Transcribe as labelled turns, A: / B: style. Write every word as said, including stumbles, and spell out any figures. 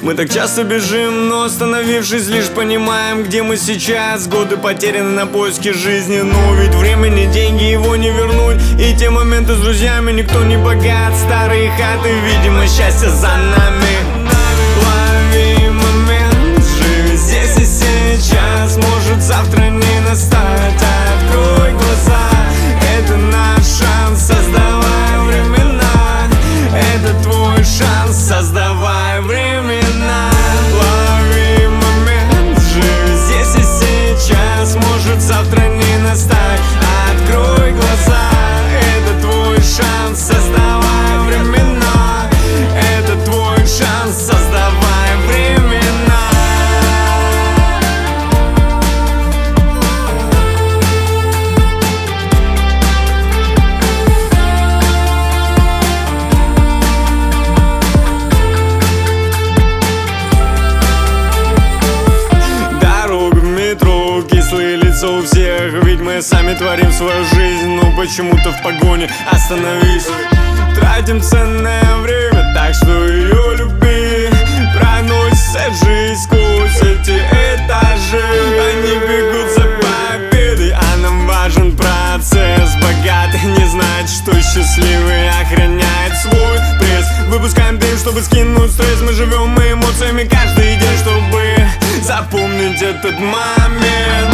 A: Мы так часто бежим, но остановившись, лишь понимаем, где мы сейчас. Годы потеряны на поиске жизни, но ведь время не деньги, его не вернуть. И те моменты с друзьями, никто не богат. Старые хаты, видимо, счастье за нами. Лови момент, живи здесь и сейчас. Может, завтра не настать, открой глаза. Это наш шанс, создавай времена. Это твой шанс, создавай времена. Лови момент, живи здесь и сейчас. Может, завтра не настать, открой глаза. Это твой шанс, создавай времена. Это твой шанс, создавай времена. Дорога в метро, кислые лица у всех. Ведь мы сами творим свою жизнь, но почему-то в погоне остановись. Тратим ценное время, так что ее люби. Проносится жизнь сквозь эти этажи. Они бегут за победой, а нам важен процесс. Богатый не значит, что счастливый охраняет свой пресс. Выпускаем дым, чтобы скинуть стресс. Мы живем мы эмоциями каждый день, чтобы запомнить этот момент.